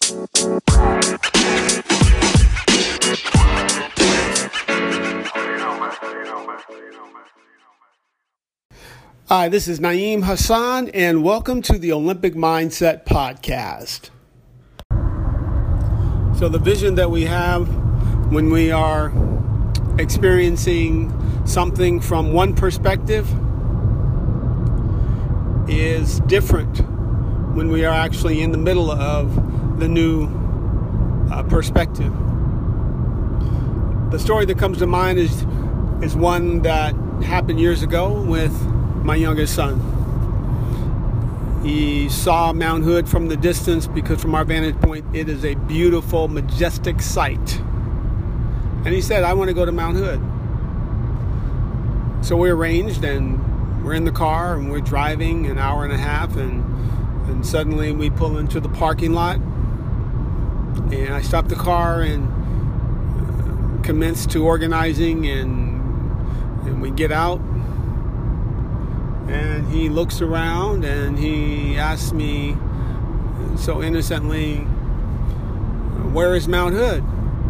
Hi, this is Naeem Hassan, and welcome to the Olympic Mindset Podcast. So the vision that we have when we are experiencing something from one perspective is different when we are actually in the middle of the new perspective. The story that comes to mind is one that happened years ago with my youngest son. He saw Mount Hood from the distance because from our vantage point, it is a beautiful, majestic sight. And he said, I want to go to Mount Hood. So we arranged, and we're in the car, and we're driving an hour and a half, and suddenly we pull into the parking lot, and I stop the car and commence to organizing, and we get out. And he looks around and he asks me so innocently, where is Mount Hood?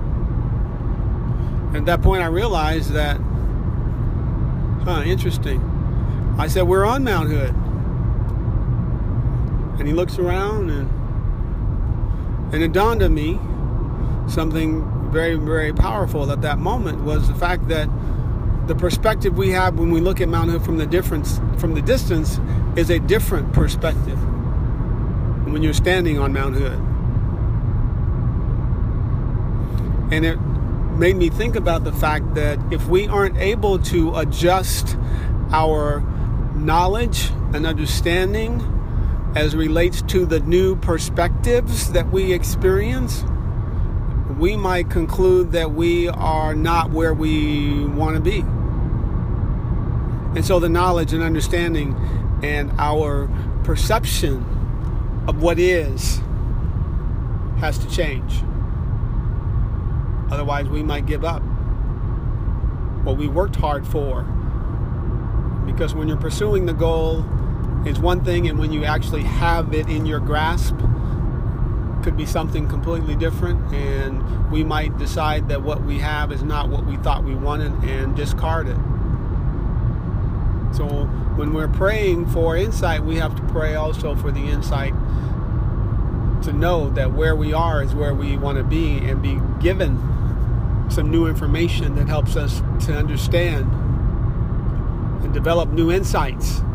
At that point I realized that, interesting. I said, we're on Mount Hood. And he looks around and it dawned on me something very, very powerful at that moment was the fact that the perspective we have when we look at Mount Hood from the distance is a different perspective when you're standing on Mount Hood. And it made me think about the fact that if we aren't able to adjust our knowledge and understanding as relates to the new perspectives that we experience, we might conclude that we are not where we want to be. And so the knowledge and understanding and our perception of what is has to change. Otherwise, we might give up what we worked hard for. Because when you're pursuing the goal, it's one thing, and when you actually have it in your grasp, could be something completely different, and we might decide that what we have is not what we thought we wanted and discard it. So when we're praying for insight, we have to pray also for the insight to know that where we are is where we want to be and be given some new information that helps us to understand and develop new insights